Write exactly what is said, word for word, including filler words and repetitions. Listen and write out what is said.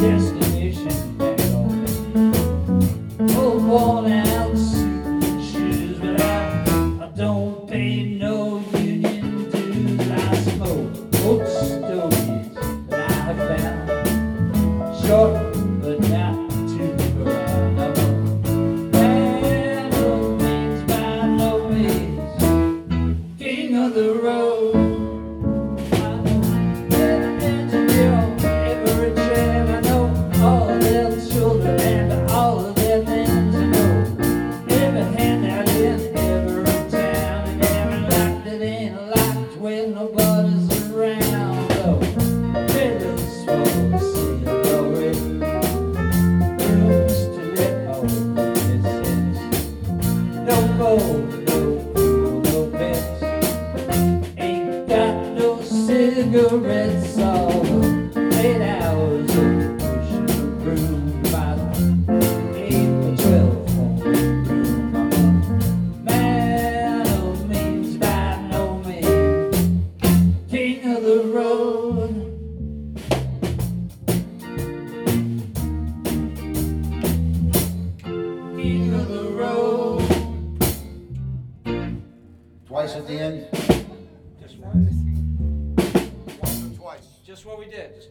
destination back on me. Old worn out suit and shoes, but I, I don't pay no union dues. I smoke old stogies that I have found, short but not too brown. I'm a man who means by no means king of the road. When nobody's around, though, riddles for the sea of glory, rooms to let home its sins. No gold, no fool, no pets, ain't got no cigarettes. All the eight hours of pushing a broom, about eight or twelve home room. I'm a man of means by no means, king of the road. King of the road. Twice at the end? Just once. Once or twice. Just what we did. Just